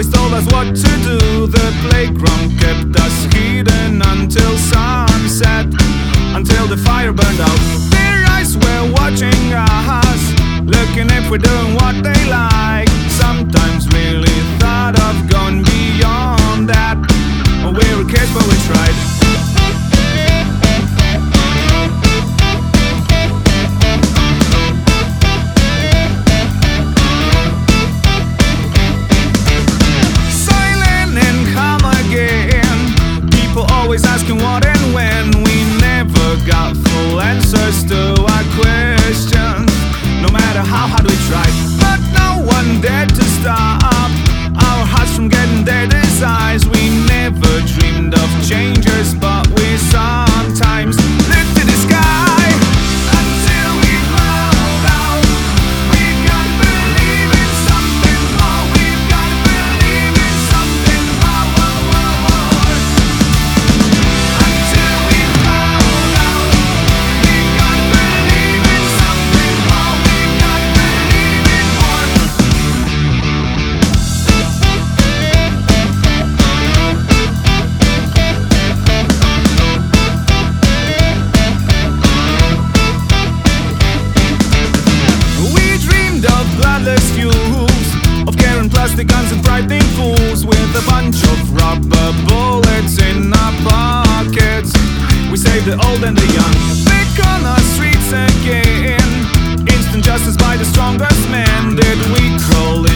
always told us what to do. The playground kept us hidden until sunset, until the fire burned out. Their eyes were watching us, looking if we're doing what they like. Sometimes really thought of going beyond that. We were kids but we tried. Always asking what and when. We never got full answers to our questions, no matter how hard we tried. But no one dared to stop our hearts from getting their desires. We never dreamed of changes, but we sometimes looked to the sky until we found out we've got to believe in something more. We've got to believe in something more. Bloodless fuels, of carrying plastic guns and frightening fools, with a bunch of rubber bullets in our pockets. We save the old and the young, back on our streets again. Instant justice by the strongest man. Did we crawl